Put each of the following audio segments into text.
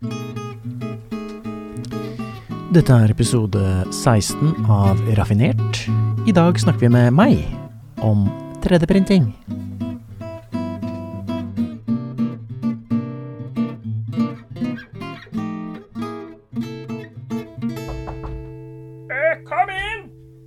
Dette episode 16 av Raffinert. I dag snakker vi med meg om 3D-printing. Kom inn!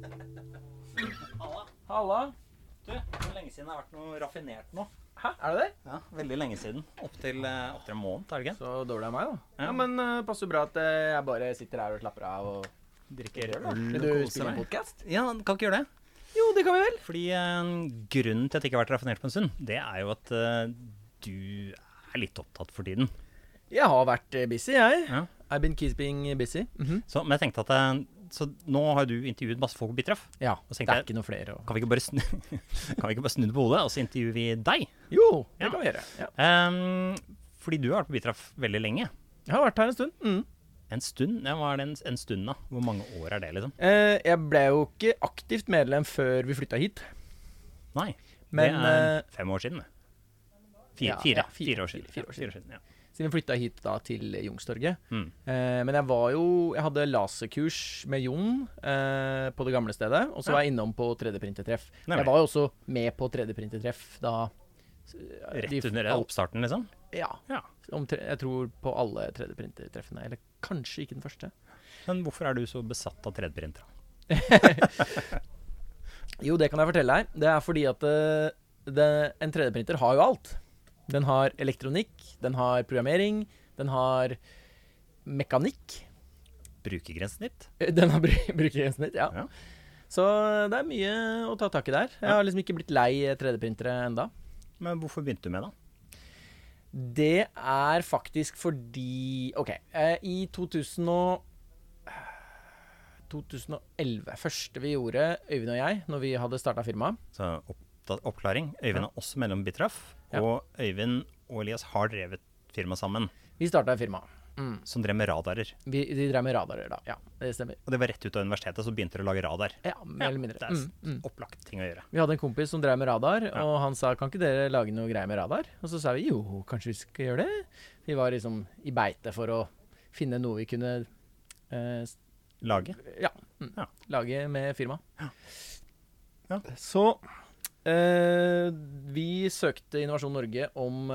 Halla. Du, hvor lenge siden det har vært noe raffinert nå? Hæ, er det det? Ja, veldig lenge siden. Opp til en måned, er det ikke? Så dårlig av meg da. Ja. Ja, men passer bra at jeg bare sitter her og slapper av og Drikker øl Vil og du koser spille en deg. podcast? Ja, kan ikke gjøre det. Jo, det kan vi vel. Fordi grunnen til at jeg ikke har vært raffinert på en stund, det er jo at du er litt opptatt for tiden. Jeg har vært busy, jeg. Ja. I've been keeping busy. Så, men jeg tenkte at så nå har du intervjuet masse folk på Bitraff. Ja, Og så det tenkte er jeg, ikke noe flere. kan vi ikke bare snu, kan vi ikke bare snu det på hodet, og så intervjuer vi deg? Jo, det Ja. kan vi gjøre. Ja. Fordi du har vært på Bitraff veldig lenge. Jeg har vært her en stund. En stund? Ja, hva er det en stund da? Hvor mange år er det liksom? Jeg ble jo ikke aktivt medlem før vi flyttet hit. Nei, Men, det er 5 år siden. ja, Fire fire år siden. fire år siden. Ja. Siden vi flyttet hit da til Youngstorget. Mm. Men jeg hadde laserkurs med Jon på det gamle stedet, og så var jeg innom på 3D-printertreff. Nemlig. Jeg var jo også med på 3D-printertreff da. Rett under oppstarten, liksom? Ja, Ja. jeg tror på alle 3D-printertreffene, eller kanskje ikke den første. Men hvorfor er du så besatt av 3D-printere? Jo, det kan jeg fortelle deg. Det er fordi at en 3D-printer har jo alt. Den har elektronikk, den har programmering, den har mekanikk. Brukergrensesnitt? Den har brukergrensesnitt, ja. Ja. Så det er mye å ta tak i der. Jeg har liksom ikke blitt lei 3D-printere enda. Men hvorfor begynte du med det? Det er faktisk fordi i 2011, første vi gjorde, Øyvind og jeg, når vi hadde startet firmaet. Så oppklaring. Øyvind er også mellom Bitraff, Ja. og Øyvind og Elias har drevet firma sammen, Vi startet firmaet. som drev med radarer. De drev med radarer da, ja, det stemmer. Og det var rett ut av universitetet, så begynte de å lage radar. Ja, mer eller mindre. Det er opplagt ting å gjøre. Vi hadde en kompis som drev med radar, og han sa, kan ikke dere lage noe greier med radar? Og så sa vi, jo, kanskje vi skal gjøre det? Vi var liksom i beite for å finne noe vi kunne Lage? Ja. Ja. Lage med firma. Ja. Så vi søkte Innovasjon Norge om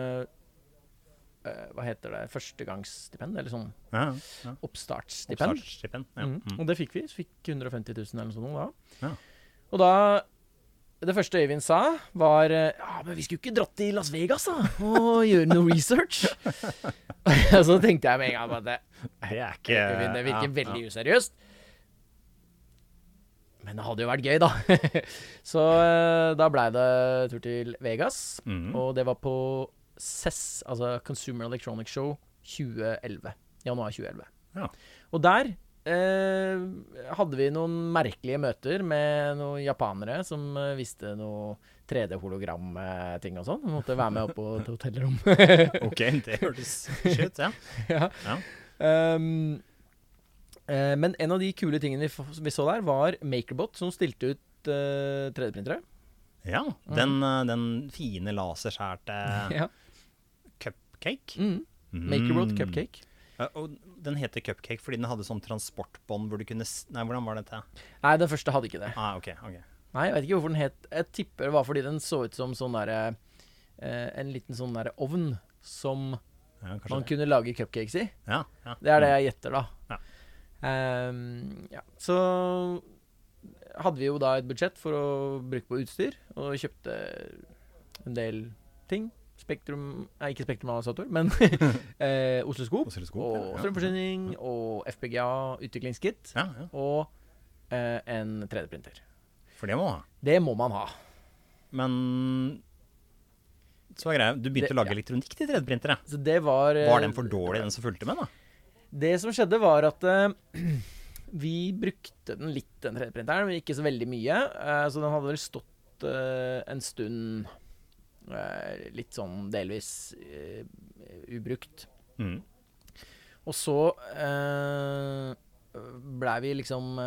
hva heter det? Førstegangsstipend, eller sånn Ja. oppstartsstipend. Oppstartsstipend. Ja. Og det fikk vi. Så fikk 150 000 eller noe sånt da. Ja. Og da det første Øyvind sa var ja, men vi skulle ikke dratt til Las Vegas da og gjøre noe research. Og så tenkte jeg med en gang at Det er ikke Øyvind, det virker ja, veldig useriøst. Men det hadde jo vært gøy da. Så da ble det tur til Vegas, og det var på CES, altså Consumer Electronics Show 2011, januar 2011. Ja. Og der hadde vi noen merkelige møter med noen japanere som visste noe 3D-hologram-ting og sånn. Vi måtte være med opp på et hotellrom. Ok, det hørtes shit, ja. Ja. Ja. Men en av de kule tingene vi så der var MakerBot, som stilte ut 3D-printere. Ja, den fine laserskjærte Ja. cupcake. MakerBot Cupcake. Og den heter cupcake fordi den hadde sånn transportbånd hvor du kunne Nei, hvordan var dette? Nei, den første hadde ikke det. Ok. Nei, jeg vet ikke hvorfor den het. Jeg tipper det var fordi den så ut som sånn der en liten sånn der ovn som Ja, kanskje man det. kunne lage cupcakes i. Ja. Det er det jeg gjetter da. Ja. Ja. Så hadde vi jo da et budsjett for å bruke på utstyr, og kjøpte en del ting. Spektrum, ikke Spektrum-analysator, men oscilloskop, Oscilloskop, og ja. strømforsyning, og FPGA, utviklingskit, Ja. og en 3D-printer. For det må man ha. Det må man ha. Men så var greia, du begynte å lage ja. elektronikk til 3D-printere. Så det var Den for dårlig, den som fulgte med, da? Det som skjedde var at vi brukte den litt, den 3D-printeren, men ikke så veldig mye. Så den hadde vel stått en stund litt sånn delvis ubrukt. Og så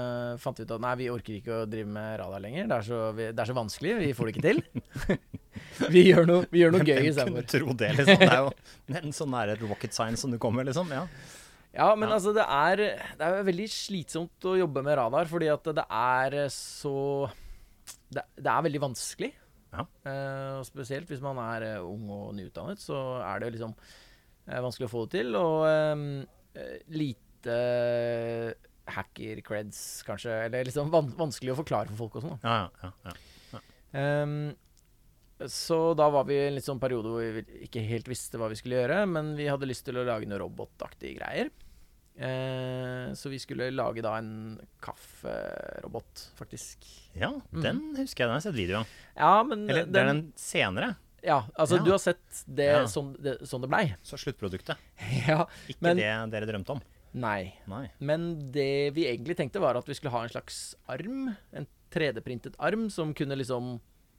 fant vi ut at nei, vi orker ikke å drive med radar lenger. Det er så vanskelig, vi får det ikke til. Vi gjør noe gøy Hvem istedenfor. kunne tro det, liksom? Det er jo en sånn nære rocket science som du kommer, liksom. Ja. Ja, men Ja. altså det er veldig slitsomt å jobbe med radar, fordi at det er så det er veldig vanskelig. Ja. Og spesielt hvis man er ung og nyutdannet, så er det liksom vanskelig å få det til. Og lite hacker-creds, kanskje. Eller liksom vanskelig å forklare for folk og sånn. Ja. Så da var vi i en litt sånn periode hvor vi ikke helt visste hva vi skulle gjøre, men vi hadde lyst til å lage noe robotaktige greier. Så vi skulle lage da en kafferobot, faktisk. Ja, den husker jeg, den har jeg sett video av. Ja, men Eller det er den senere, Ja, altså Ja. du har sett det Ja. sånn det blei. så sluttproduktet. Ja, Ikke Men- det dere drømte om. nei. Nei. Men det vi egentlig tenkte var at vi skulle ha en slags arm, en 3D-printet arm, som kunne liksom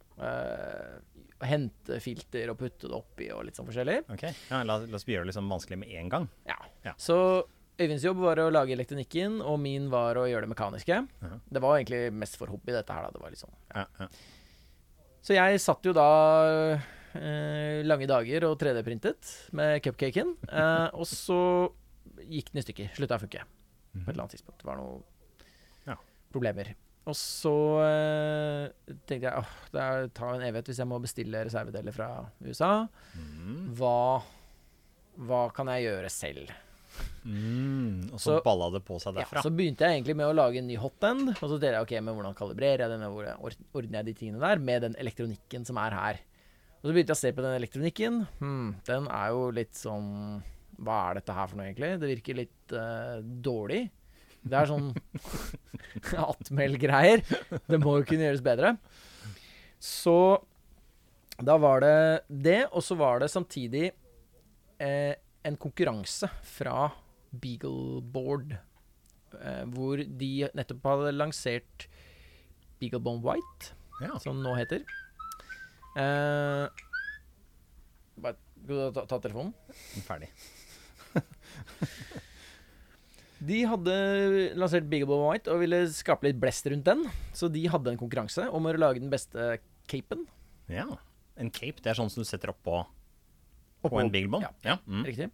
hente filter og putte det oppi og litt sånn forskjellig. Ok, ja, la oss gjøre det liksom vanskelig med en gang. Ja. Ja. Så Øyvinds jobb var å lage elektronikken, og min var å gjøre det mekaniske. Ja. Det var egentlig mest for hobby, dette her. Da. Det var liksom. Ja. Så jeg satt jo da lange dager og 3D-printet med cupcaken, og så gikk den i stykker. Slutta å funke på et eller annet tidspunkt. Det var noen Ja. problemer. Og så tenkte jeg det tar en evighet hvis jeg må bestille reservedeler fra USA. Hva kan jeg gjøre selv? Og så balla det på seg Ja, derfra. så begynte jeg egentlig med å lage en ny hotend. Og så tenkte jeg, ok, men hvordan kalibrerer jeg den, og hvordan ordner jeg de tingene der med den elektronikken som er her. Og så begynte jeg å se på den elektronikken. Den er jo litt sånn, hva er dette her for noe egentlig? Det virker litt dårlig. Det er sånn Atmel-greier. Det må jo kunne gjøres bedre. Så da var det, og så var det samtidig en konkurranse fra Beagleboard, hvor de nettopp hadde lansert Beaglebone White, Ja. som nå heter. Bare skal du ta telefonen? Ferdig. De hadde lansert Beaglebone White og ville skape litt blest rundt den, så de hadde en konkurranse om å lage den beste capen. Ja. En cape, det er sånn som du setter opp på Oppå- en Beaglebone? Ja. Ja. Mm. Riktig.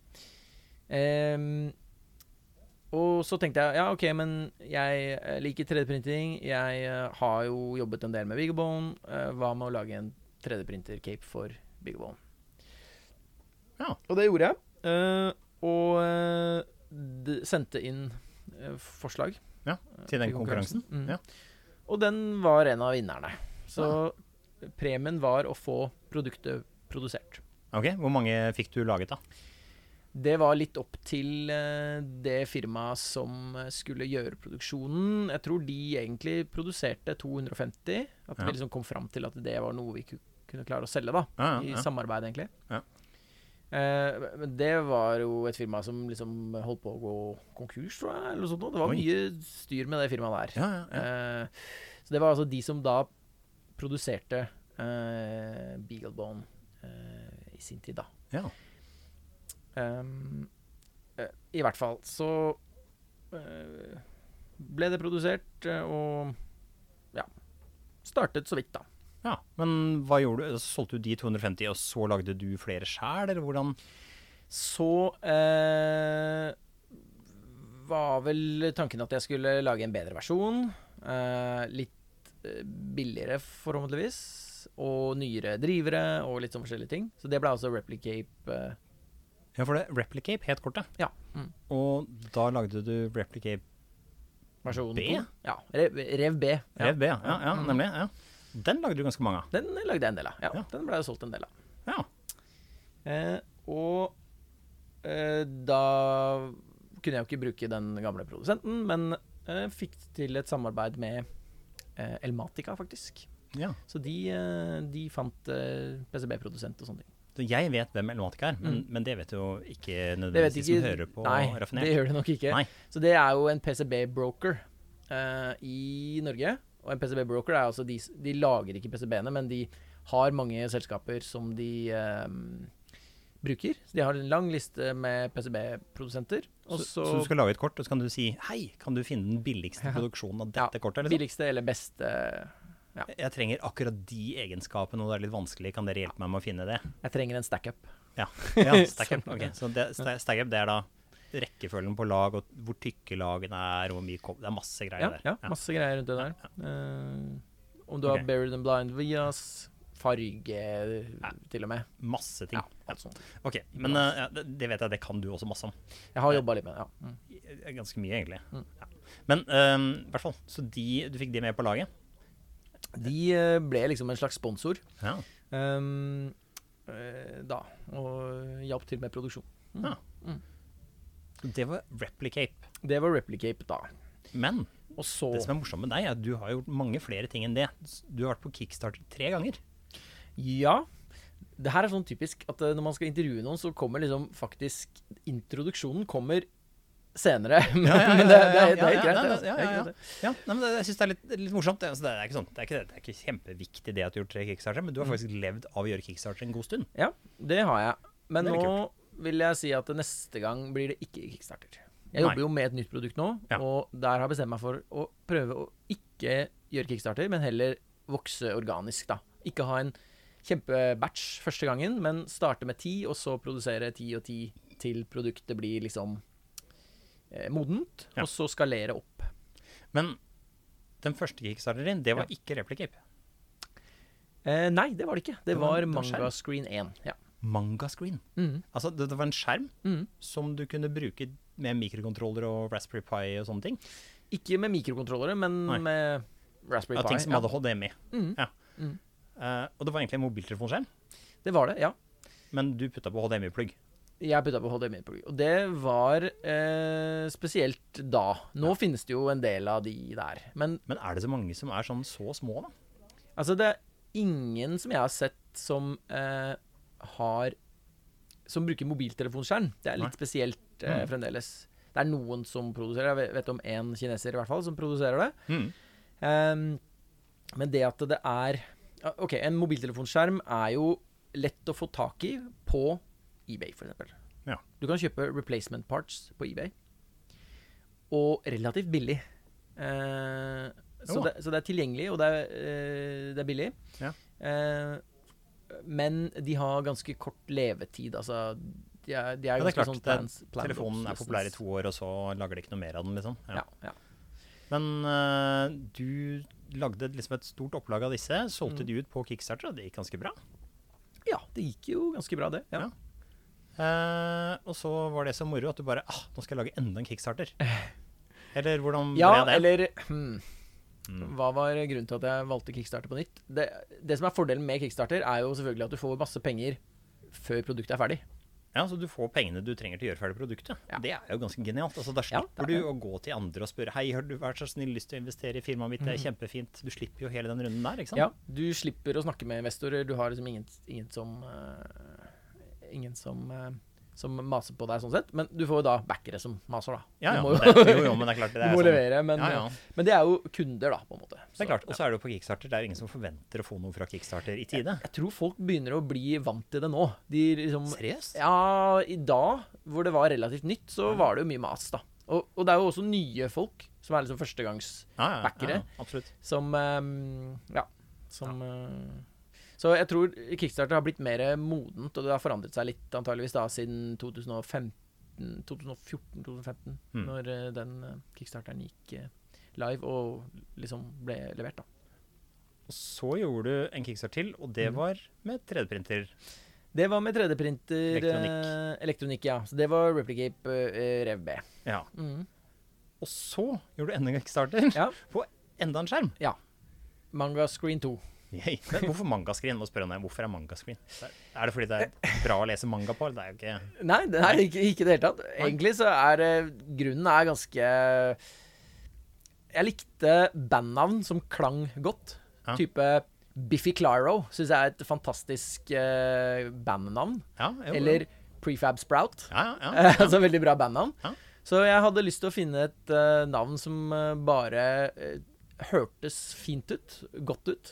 Og så tenkte jeg, ja ok, men jeg liker 3D-printing, jeg har jo jobbet en del med Beaglebone, hva med å lage en 3D-printer-cape for Beaglebone? Ja. Og det gjorde jeg, og sendte inn forslag. Ja, til den til konkurransen. Ja. Og den var en av vinnerne. Så premien var å få produktet produsert. Ok, hvor mange fikk du laget da? Det var litt opp til det firmaet som skulle gjøre produksjonen. Jeg tror de egentlig produserte 250. At Ja. vi liksom kom fram til at det var noe vi kunne klare å selge, da. Ja, I ja. samarbeid, egentlig. Ja. Men det var jo et firma som liksom holdt på å gå konkurs, tror jeg. Eller noe sånt. Det var Oi. mye styr med det firmaet der. Ja. Så det var altså de som da produserte Beaglebone i sin tid, da. Ja. I hvert fall så ble det produsert, og ja, startet så vidt, da. Ja, men hva gjorde du? Solgte du de 250, og så lagde du flere selv, eller hvordan? Så var vel tanken at jeg skulle lage en bedre versjon. Litt billigere, forhåpentligvis. Og nyere drivere, og litt sånn forskjellige ting. Så det ble altså Replicape. Ja, for det Replicape het kortet. Ja. Og da lagde du Replicape Versjon B? 2. Ja, Rev B. Ja. Rev B, ja, nemlig. Ja. Den lagde du ganske mange av. Den lagde jeg en del av. Ja, Ja. den ble jo solgt en del av. Ja. Da kunne jeg jo ikke bruke den gamle produsenten, men fikk til et samarbeid med Elmatica, faktisk. Ja. Så de fant PCB-produsent og sånne ting. Så jeg vet hvem Elmatica er, men det vet jo ikke Det vet nødvendigvis de ikke, som hører på nei, Raffinert. det gjør det nok ikke. Nei. Så det er jo en PCB-broker i Norge. Og en PCB-broker er altså de lager ikke PCB-ene, men de har mange selskaper som de bruker. Så de har en lang liste med PCB-produsenter. Så du skal lage et kort, og så kan du si hei, kan du finne den billigste produksjonen av dette kortet? Liksom? Billigste eller beste Jeg trenger akkurat de egenskapene, og det litt vanskelig. Kan dere hjelpe meg med å finne det? Jeg trenger en stack-up. Ja, stack-up. Ok, så stack-up, det da rekkefølgen på lag, og hvor tykke lagene hvor mye det masse greier der. Ja, masse greier rundt det der. Om du har Buried and Blind Vias, farge til og med. Masse ting. Alt sånt. Ok, men det vet jeg, det kan du også masse om. Jeg har jobbet litt med det, Ganske mye, egentlig. Men i hvert fall, så du fikk de med på laget? De ble liksom en slags sponsor. Ja. Da, og hjalp til med produksjon. Det var Replicape. Det var Replicape da. Men og så, det som er morsomt med deg, du har gjort mange flere ting enn det. Du har vært på Kickstarter 3 ganger. Ja, det her er sånn typisk at når man skal intervjue noen, så kommer liksom faktisk introduksjonen kommer senere. Men det er helt greit. Ja, men jeg synes det er litt morsomt. Det er ikke sånn, det er ikke kjempeviktig det at du har gjort 3 Kickstarter, men du har faktisk levd av å gjøre Kickstarter en god stund. Ja, det har jeg. Men nå kult. vil jeg si at neste gang blir det ikke Kickstarter. Jeg jobber jo med et nytt produkt nå, og der har jeg bestemt meg for å prøve å ikke gjøre Kickstarter, men heller vokse organisk da. Ikke ha en kjempebatch første gangen, men starte med 10, og så produsere 10 og 10 til produktet blir liksom modent, og så skalere opp. Men den første Kickstarter din, det var ikke Replicape? Nei, det var det ikke. Det var Manga Screen 1. Ja. Manga Screen? Altså, det var en skjerm som du kunne bruke med mikrokontroller og Raspberry Pi og sånne ting? Ikke med mikrokontrollere, men med Raspberry Pi. Ting som hadde HDMI. Og det var egentlig en mobiltelefonskjerm? Det var det, ja. Men du puttet på HDMI-plugg? Jeg puttet på HDMI-plugg. Og det var spesielt da. Nå finnes det jo en del av de der. Men er det så mange som er sånn så små da? Altså, det er ingen som jeg har sett som som bruker mobiltelefonskjerm. Det er litt spesielt fremdeles. Det er noen som produserer, jeg vet om en kineser i hvert fall, som produserer det. Men det at det er ok, en mobiltelefonskjerm er jo lett å få tak i på eBay, for eksempel. Ja. Du kan kjøpe replacement parts på eBay, og relativt billig. Så det er tilgjengelig, og det er billig. Ja. Men de har ganske kort levetid, altså de er det er klart, sånn telefonen er populær i 2 år, og så lager de ikke noe mer av den, liksom. Ja. Men du lagde liksom et stort opplag av disse, solgte de ut på Kickstarter, og det gikk ganske bra. Ja, det gikk jo ganske bra det, ja. Og så var det så moro at du bare, nå skal jeg lage enda en Kickstarter. Eller hvordan ble det? Ja, eller hva var grunnen til at jeg valgte Kickstarter på nytt? Det som er fordelen med Kickstarter er jo selvfølgelig at du får masse penger før produktet er ferdig. Ja, så du får pengene du trenger til å gjøre ferdig produktet. Ja. Det er jo ganske genialt. Altså, da slipper du å gå til andre og spørre, hei, har du vært så snill lyst til å investere i firmaet mitt? Det er kjempefint. Du slipper jo hele den runden der, ikke sant? Ja, du slipper å snakke med investorer. Du har liksom ingen som maser på deg sånn sett, men du får jo da backere som maser da. Ja, men det er klart det er du må sånn. levere, men det er jo kunder da, på en måte. Det er klart, og så er det jo på Kickstarter, det er jo ingen som forventer å få noe fra Kickstarter i tide. Jeg tror folk begynner å bli vant til det nå. Seriøst? Ja, i dag, hvor det var relativt nytt, så var det jo mye mas da. Og det er jo også nye folk, som er liksom førstegangsbackere. Ja, absolutt. Så jeg tror Kickstarter har blitt mer modent, og det har forandret seg litt antageligvis da, siden 2014-2015, når den Kickstarteren gikk live og liksom ble levert da. Og så gjorde du en Kickstarter til, og det var med 3D-printer. Det var med 3D-printer elektronikk, ja. Så det var Replicape Rev B. Ja. Og så gjorde du enda en Kickstarter på enda en skjerm. Ja. Manga Screen 2. Men hvorfor Manga-screen? Nå spør jeg hvorfor er Manga-screen? Er det fordi det er bra å lese manga på? Det er jo ikke... Nei, det er ikke det hele tatt. Egentlig så grunnen er ganske... Jeg likte bandnavn som klang godt. Type Biffy Clyro synes jeg er et fantastisk bandnavn. Eller Prefab Sprout. Altså veldig bra bandnavn. Så jeg hadde lyst til å finne et navn som bare hørtes fint ut, godt ut.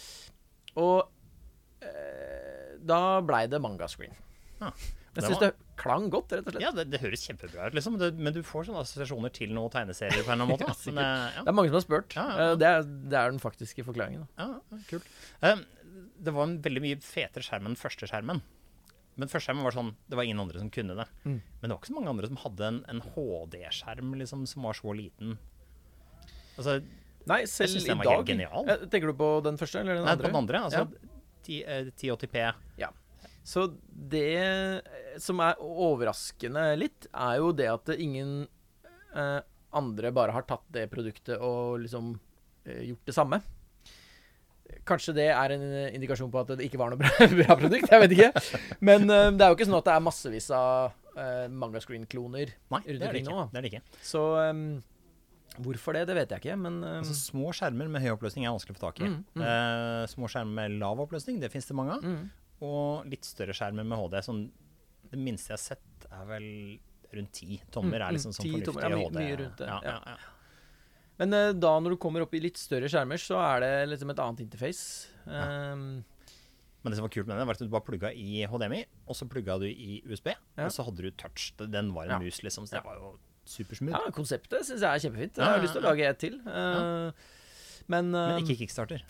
Da ble det Manga Screen. Jeg synes det klang godt, rett og slett. Ja, det høres kjempebra ut, liksom. Men du får sånne assosiasjoner til noen tegneserier på en eller annen måte. Ja, Men, det mange som har spurt. Ja. Det er den faktiske forklaringen. Ja, kult. Det var en veldig mye fetere skjerm enn første skjermen. Men første skjermen var sånn, det var ingen andre som kunne det. Men det var ikke så mange andre som hadde en HD-skjerm liksom, som var så liten. Altså, Nei, selv jeg synes i den var helt dag. genial. Tenker du på den første eller den Nei, andre? på den andre, altså 1080p. Ja. Så det som er overraskende litt, er jo det at ingen andre bare har tatt det produktet og liksom gjort det samme. Kanskje det er en indikasjon på at det ikke var noe bra produkt, jeg vet ikke. Men det er jo ikke sånn at det er massevis av Manga Screen-kloner Nei, det er det ikke. Det er det ikke. Så hvorfor det vet jeg ikke, men altså, små skjermer med høy oppløsning er vanskelig å få tak i. Små skjermer med lav oppløsning, det finnes det mange av. Og litt større skjermer med HD. Sånn, det minste jeg har sett er vel rundt 10 tommer. Er liksom sånn 10 fornuftig tommer, HD. mye rundt det. Ja. Men da når du kommer opp i litt større skjermer, så er det liksom et annet interface. Men det som var kult med det, var at du bare plugga i HDMI, og så plugga du i USB, og så hadde du touch. Den var en mus, liksom, så det var jo supersmooth. Ja, konseptet synes jeg er kjempefint. Jeg har lyst til å lage et til. Men ikke Kickstarter.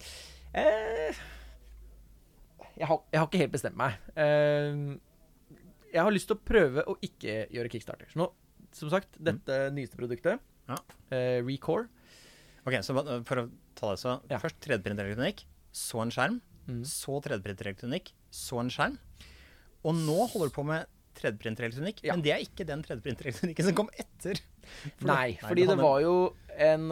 Jeg har ikke helt bestemt meg. Jeg har lyst til å prøve å ikke gjøre Kickstarter. Så nå, som sagt, dette nyeste produktet, Recore. Ok, så for å ta det så, først 3D-printerelektronikk, så en skjerm, så 3D-printerelektronikk, så en skjerm, og nå holder du på med 3D-printerelektronikk, men det er ikke den 3D-printerelektronikken som kom etter. Fordi det var jo en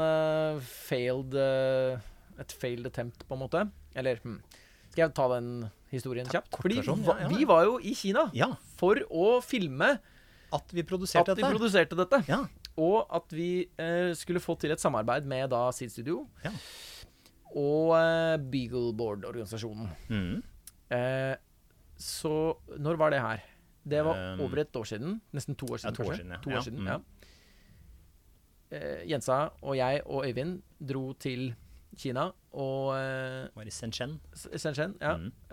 et failed attempt, på en måte. Eller, skal jeg ta den historien kjapt? Fordi vi var jo i Kina for å filme at vi produserte dette. Ja. Og at vi skulle få til et samarbeid med da Seed Studio og Beagleboard-organisasjonen. Så når var det her? Det var over et år siden. Nesten 2 år siden. 2 år siden, 2 år siden, ja. Jensa og jeg og Øyvind dro til Kina og var i Shenzhen, ja.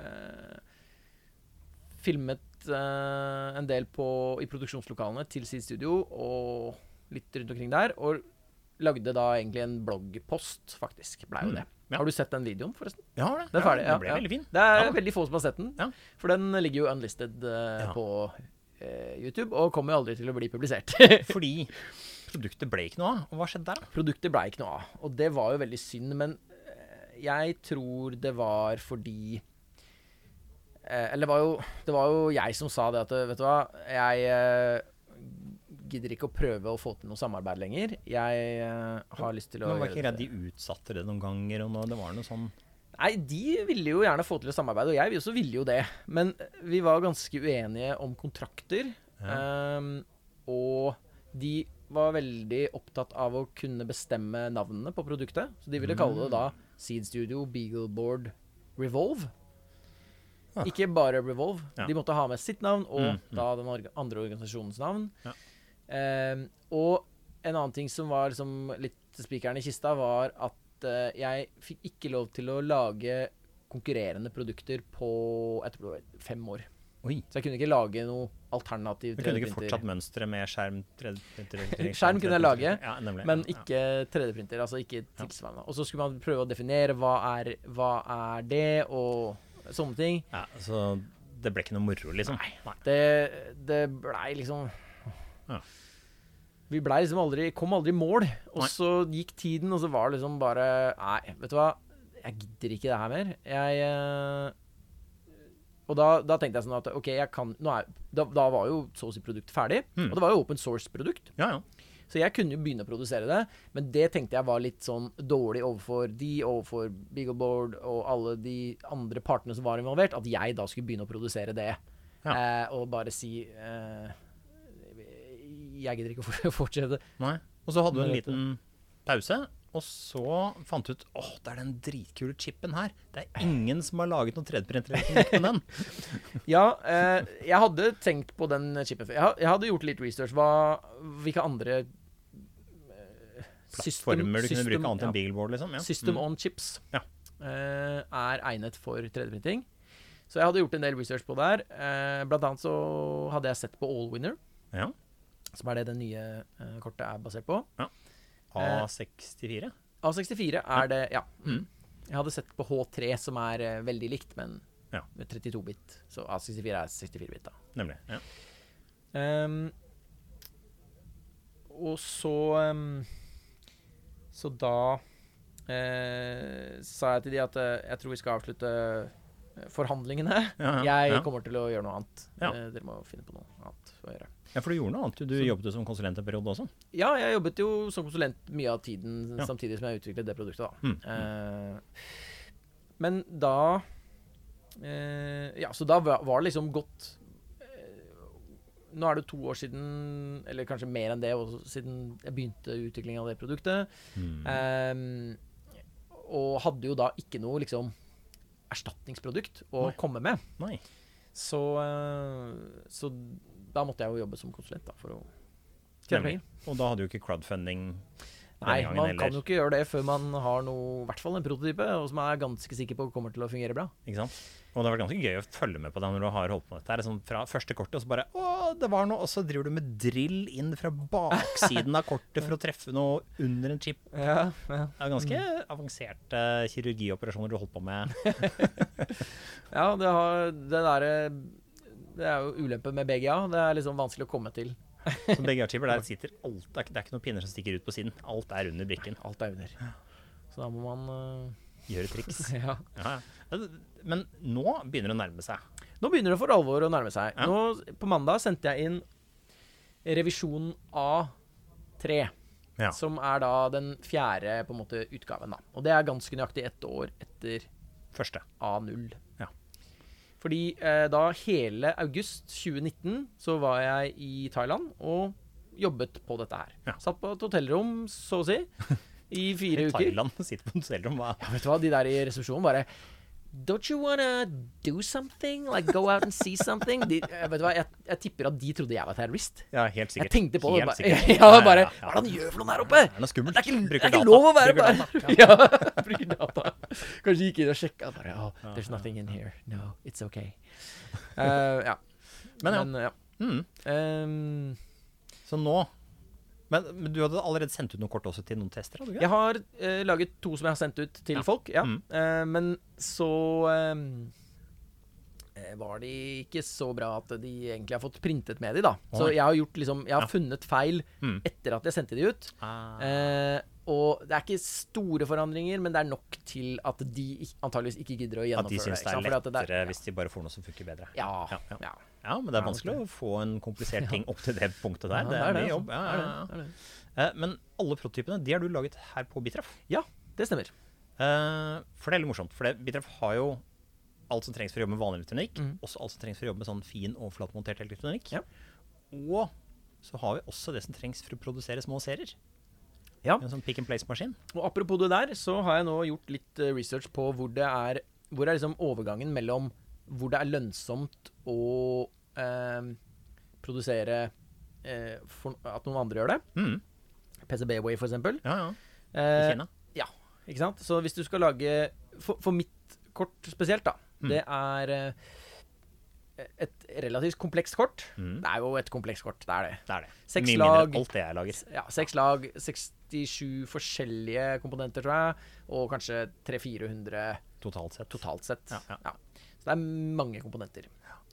Filmet en del i produksjonslokalene til Seed Studio og litt rundt omkring der, og lagde da egentlig en bloggpost, faktisk, ble jo det. Ja. Har du sett den videoen, forresten? Ja, det er ferdig. Det ble veldig fin. Det er veldig få som har sett den, for den ligger jo unlisted på YouTube, og kommer aldri til å bli publisert. Fordi produktet ble ikke noe av, og hva skjedde der da? Produktet ble ikke noe av, og det var jo veldig synd, men jeg tror det var fordi eller det var jo jeg som sa det at, vet du hva, jeg gidder ikke å prøve å få til noe samarbeid lenger. Jeg har lyst til å Men var ikke redd de utsatte det noen ganger, og det var noe sånn? Nei, de ville jo gjerne få til å samarbeide, og jeg også ville jo det. Men vi var ganske uenige om kontrakter, og de var veldig opptatt av å kunne bestemme navnene på produktet. Så de ville kalle det da Seed Studio, Beagleboard, Revolve. Ikke bare Revolve. De måtte ha med sitt navn, og da den andre organisasjonens navn. Og en annen ting som var liksom litt spikeren i kista, var at jeg fikk ikke lov til å lage konkurrerende produkter på 5 år. Oi. Så jeg kunne ikke lage noe alternativ 3D-printer. Du kunne ikke fortsatt mønstre med skjerm? Skjerm kunne jeg lage, men ja. ikke 3D-printer, altså ikke tilsvarende. Og så skulle man prøve å definere hva er det, og sånne ting. Ja, så det ble ikke noe moro, liksom? Nei. Det ble liksom... Vi ble liksom kom aldri i mål, og så gikk tiden, og så var det liksom bare, nei, vet du hva, jeg gidder ikke det her mer. Og da tenkte jeg sånn at, ok, da var jo så å si produkt ferdig, og det var jo open source produkt. Så jeg kunne jo begynne å produsere det, men det tenkte jeg var litt sånn dårlig overfor Beagleboard og alle de andre partene som var involvert, at jeg da skulle begynne å produsere det. Og bare si... jeg gidder ikke å fortsette. Nei. Og så hadde du en liten pause, og så fant du ut, det er den dritkule chipen her. Det er ingen som har laget noen 3D-printer med den. Jeg hadde tenkt på den chipen. Jeg hadde gjort litt research. Hvilke andre plattformer du kunne bruke annet enn Beagleboard, liksom? System on chips er egnet for 3D-printing. Så jeg hadde gjort en del research på det her. Blant annet så hadde jeg sett på Allwinner, som det nye kortet er basert på. Ja. A64? A64 det, ja. Jeg hadde sett på H3, som veldig likt, men med 32-bit. Så A64 64-bit da. Nemlig, ja. Og så da sa jeg til de at jeg tror vi skal avslutte forhandlingene. Jeg kommer til å gjøre noe annet. Dere må finne på noe annet å gjøre. Ja, for du gjorde noe annet. Du jobbet jo som konsulent en periode også. Ja, jeg jobbet jo som konsulent mye av tiden, samtidig som jeg utviklet det produktet da. Men da så da var det liksom gått nå det 2 år siden, eller kanskje mer enn det, siden jeg begynte utviklingen av det produktet. Og hadde jo da ikke noe liksom erstatningsprodukt å komme med. Nei. Så da måtte jeg jo jobbe som konsulent da, for å tjene penger. Og da hadde jo ikke crowdfunding Nei, man kan jo ikke gjøre det før man har noe, i hvert fall en prototype, og som ganske sikker på kommer til å fungere bra. Ikke sant? Og det har vært ganske gøy å følge med på det når du har holdt på med dette. Det sånn fra første kortet, og så bare, det var noe, og så driver du med drill inn fra baksiden av kortet for å treffe noe under en chip. Ja. Det ganske avanserte kirurgioperasjoner du holdt på med. Ja, det jo ulempe med BGA. Det liksom vanskelig å komme til. Så BGA-chipper, der sitter alt, det ikke noen pinner som stikker ut på siden. Alt under brikken. Alt under. Så da må man gjøre triks. Ja. Men nå begynner det å nærme seg. Nå begynner det for alvor å nærme seg. Nå, på mandag sendte jeg inn revisjon A3, som da den 4. på en måte utgaven da. Og det ganske nøyaktig 1 år etter første A0. Fordi da hele august 2019 så var jeg i Thailand og jobbet på dette her. Satt på et hotellrom, så å si, i 4 uker. Thailand sitter på et hotellrom, hva? Ja, vet du hva, de der i resepsjonen bare Don't you wanna do something? Like go out and see something? Vet du hva, jeg tipper at de trodde jeg var terrorist. Ja, helt sikkert. Jeg tenkte på helt det. Hva er det han gjør for noe der oppe? Det skummelt. Det ikke lov å være der. Bruker data. Kanskje gikk inn og sjekket. Bare, there's nothing in here. No, it's okay. Så nå men du hadde allerede sendt ut noen kort også til noen tester? Hadde du ikke? Jeg har laget 2 som jeg har sendt ut til folk, men så var de ikke så bra at de egentlig har fått printet med de da. Så jeg har gjort jeg har funnet feil etter at jeg sendte de ut. Og det ikke store forandringer, men det nok til at de antageligvis ikke gidder å gjennomføre det. At de synes det lettere hvis de bare får noe som funker bedre. Ja, men det vanskelig å få en komplisert ting opp til det punktet der. Det mye jobb. Men alle prototypene, de har du laget her på Bitref? Ja, det stemmer. For det litt morsomt, for Bitref har jo alt som trengs for å jobbe med vanlig elektronikk, også alt som trengs for å jobbe med sånn fin og flatmontert elektronikk. Og så har vi også det som trengs for å produsere små serier. En sånn pick-and-place-maskin. Og apropos det der, så har jeg nå gjort litt research på hvor det hvor liksom overgangen mellom hvor det lønnsomt å produsere at noen andre gjør det. PCBWay for eksempel. I Kina. Ja, ikke sant? Så hvis du skal lage, for mitt kort spesielt da, det et relativt komplekst kort. Det jo et komplekst kort, det det. Det det. 6 lag. Alt det jeg lager. Ja, 6 lag, 67 forskjellige komponenter, tror jeg, og kanskje 300-400 totalt sett. Ja. Så det mange komponenter.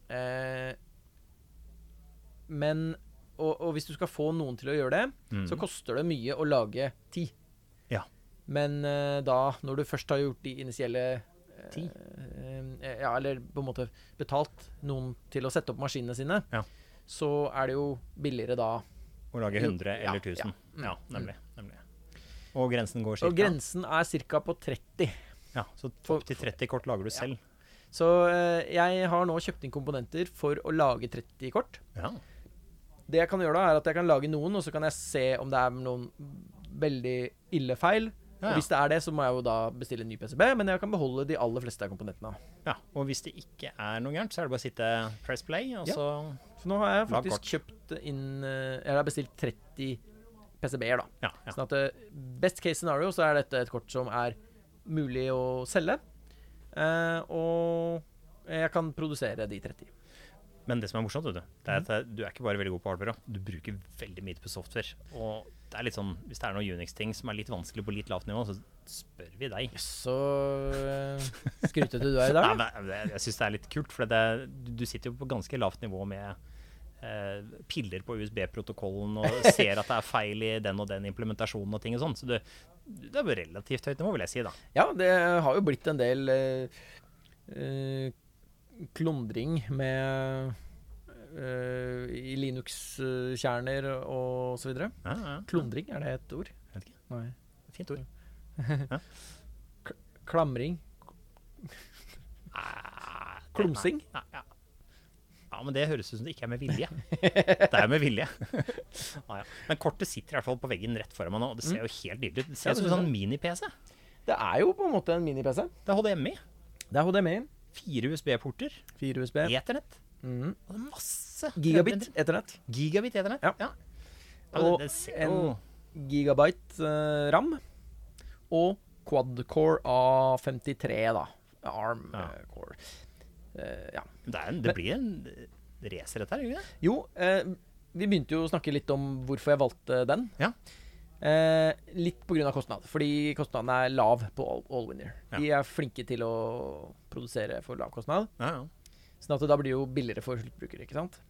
Men, og hvis du skal få noen til å gjøre det, så koster det mye å lage 10. Ja. Men da, når du først har gjort de initielle 10? Eller på en måte betalt noen til å sette opp maskinene sine, så det jo billigere da å lage 100 eller 1000. Ja, nemlig. Og grensen går cirka? Og grensen cirka på 30. Ja, så opp til 30 kort lager du selv? Så jeg har nå kjøpt inn komponenter for å lage 30 kort. Ja. Det jeg kan gjøre da, at jeg kan lage noen, og så kan jeg se om det noen veldig ille feil. Og hvis det det, så må jeg jo da bestille en ny PCB, men jeg kan beholde de aller fleste av komponentene. Ja, og hvis det ikke noe gærent, så det bare å sitte press play, og så nå har jeg faktisk kjøpt inn, jeg har bestilt 30 PCB-er da. Sånn at best case scenario, så dette et kort som mulig å selge. Og Jeg kan produsere de 30. Men det som er morsomt, det er at du ikke bare veldig god på hardware, du bruker veldig mye på software. Og det er litt sånn, hvis det er noen Unix-ting som er litt vanskelig på litt lavt nivå, så spør vi deg. Så skrytete du i dag? Nei, men jeg synes det er litt kult, for du sitter jo på ganske lavt nivå med piller på USB-protokollen og ser at det er feil i den og den implementasjonen og ting og sånn. Så det er jo relativt høyt nivå, vil jeg si da. Ja, det har jo blitt en del klondring med i Linux-kjerner og så videre. Ja. Klondring, er det et ord? Jeg vet ikke. Nei. Fint ord. Ja. Klamring? Klumsing? Ja, men det høres ut som det ikke er med vilje. Det er med vilje. Ja. Men kortet sitter i hvert fall på veggen rett foran meg nå, og det ser jo helt nydelig ut. Det ser ut som en sånn mini-PC. Det er jo på en måte en mini-PC. Det er HDMI. Det er HDMI. 4 USB-porter. 4 USB. Ethernet. Og det er masse. Gigabit Ethernet. Gigabit Ethernet, ja. Og en gigabyte RAM. Og quad-core A53 da. ARM core. Ja. Det blir en racer dette her, ikke det? Jo, vi begynte jo å snakke litt om hvorfor jeg valgte den. Ja. Litt på grunn av kostnad, fordi kostnaden er lav på Allwinner. De er flinke til å produsere for lav kostnad. Ja. Sånn at da blir det jo billigere for sluttbrukere, ikke sant?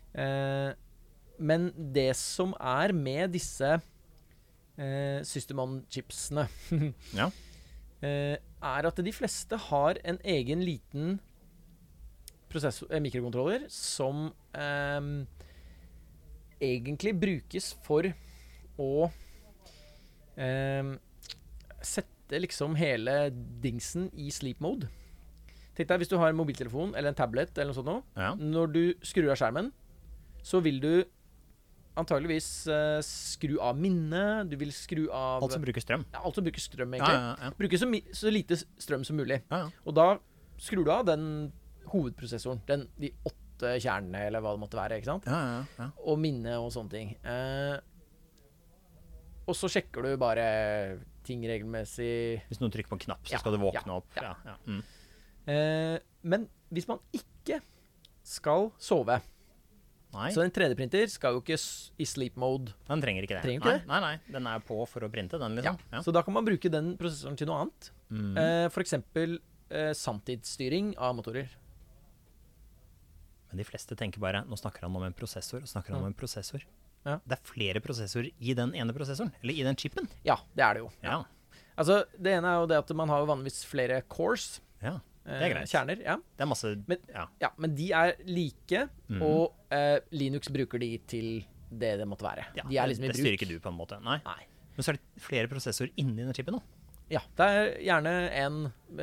Men det som er med disse System on-chipsene er at de fleste har en egen liten mikrokontroller som egentlig brukes for å sette liksom hele dingsen i sleep mode. Tenk deg hvis du har en mobiltelefon eller en tablet eller noe sånt nå. Ja. Når du skrur av skjermen, så vil du antageligvis skru av minnet, du vil skru av Alt som bruker strøm. Ja, alt som bruker strøm, egentlig. Ja. Bruke så lite strøm som mulig. Ja. Og da skrur du av den hovedprosessoren, de 8 kjernene, eller hva det måtte være, ikke sant? Ja. Og minne og sånne ting. Og så sjekker du bare ting regelmessig. Hvis noen trykker på en knapp, så skal du våkne opp. Ja. Men hvis man ikke skal sove, så en 3D-printer skal jo ikke i sleep mode. Den trenger ikke det. Nei, den er på for å printe den, liksom. Ja. Så da kan man bruke den prosessoren til noe annet. For eksempel sanntidsstyring av motorer. Men de fleste tenker bare, nå snakker han om en prosessor, Ja. Det er flere prosessorer i den ene prosessoren, eller i den chipen. Ja, det er det jo. Ja. Altså, det ene er jo det at man har jo vanligvis flere cores. Ja, det er greit. Kjerner, ja. Det er masse, men de er like, og Linux bruker de til det måtte være. Ja, de er liksom i bruk. Det styrer ikke du på en måte, nei. Men så er det flere prosessorer inni den chipen nå. Ja, det er gjerne en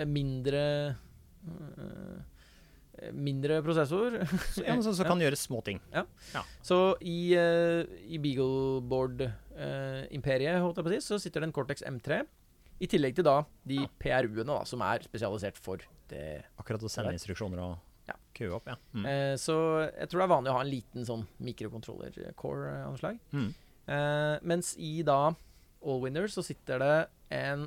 mindre prosessor. Så kan gjøre små ting. Ja. Så i Beagleboard-imperiet, holdt jeg på å si, så sitter det en Cortex M3, i tillegg til da de PRU-ene da, som er spesialisert for det. Akkurat å sende instruksjoner og køe opp, Så jeg tror det er vanlig å ha en liten sånn mikrocontroller-core-anslag. Mens i da Allwinner så sitter det en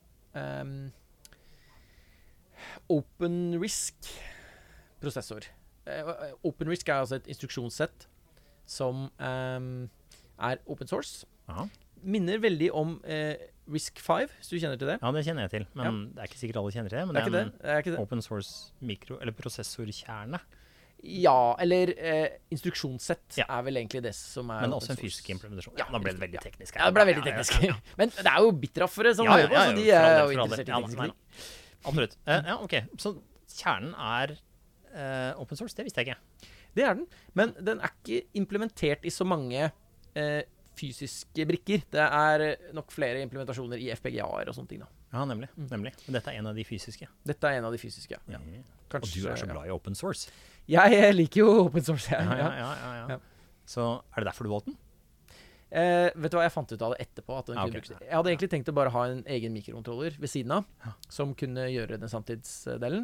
OpenRISC-prosessor. OpenRISC er altså et instruksjonssett som er open source. Aha. Minner veldig om RISC-V, hvis du kjenner til det. Ja, det kjenner jeg til, men det er ikke sikkert alle kjenner til det. Men det er ikke det. Open source eller prosessorkjerne. Ja, eller instruksjonssett er vel egentlig det som er. Men også en fysisk implementasjon. Ja, nå ble det veldig teknisk. Ja, det ble veldig teknisk. Men det er jo bitraffere som hører på, så de er jo interessert i teknisk. Absolutt. Ok. Så kjernen er open source, det visste jeg ikke. Det er den, men den er ikke implementert i så mange fysiske brikker. Det er nok flere implementasjoner i FPGA-er og sånne ting da. Ja, nemlig. Men dette er en av de fysiske. Dette er en av de fysiske, ja. Og du er så glad i open source. Jeg liker jo open source, ja. Så er det derfor du valgte den? Vet du hva, jeg fant ut av det etterpå at den kunne brukes. Jeg hadde egentlig tenkt å bare ha en egen mikrokontroller ved siden av, som kunne gjøre den samtidsdelen.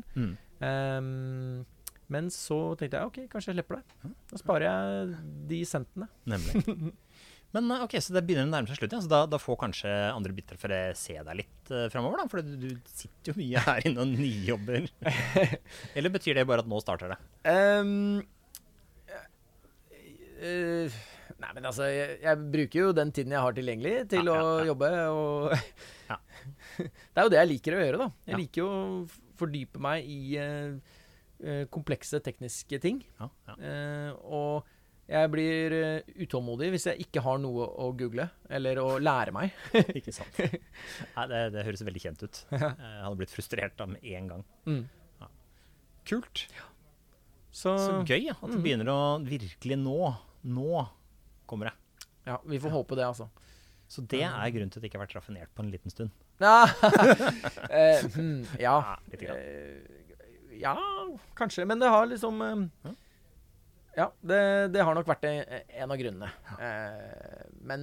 Men så tenkte jeg, ok, kanskje jeg slipper det. Da sparer jeg de centene. Nemlig. Men ok, så det begynner å nærme seg slutt, ja. Så da får kanskje andre byttere se deg litt fremover, da? For du sitter jo mye her inne og nijobber. Eller betyr det bare at nå starter det? Nei, men altså, jeg bruker jo den tiden jeg har tilgjengelig til å jobbe, og det er jo det jeg liker å gjøre, da. Jeg liker jo å fordype meg i komplekse tekniske ting. Og jeg blir utålmodig hvis jeg ikke har noe å google, eller å lære meg. Ikke sant. Nei, det høres veldig kjent ut. Jeg hadde blitt frustrert da med en gang. Ja. Kult. Så gøy at det begynner å virkelig nå kommer det. Ja, vi får håpe det, altså. Så det er grunnen til at det ikke har vært raffinert på en liten stund. Ja, kanskje, men det har liksom ja, det har nok vært en av grunnene. Men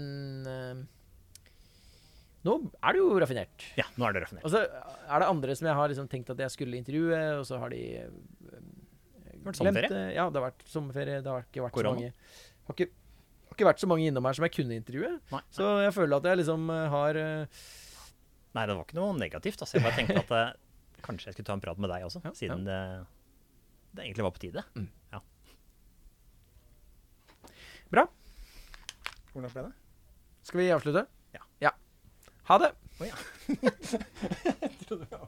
nå er det jo raffinert. Ja, nå er det raffinert. Og så er det andre som jeg har liksom tenkt at jeg skulle intervjue, og så har de glemt. Ja, det har vært sommerferie. Det har ikke vært så mange. Har ikke vært så mange innom her som jeg kunne intervjue. Nei. Så jeg føler at jeg liksom har Nei, det var ikke noe negativt. Altså. Jeg bare tenkte at kanskje jeg skulle ta en prat med deg også, siden det egentlig var på tide. Ja. Bra. Hvordan ble det? Skal vi avslutte? Ja. Ha det! Å ja. Jeg trodde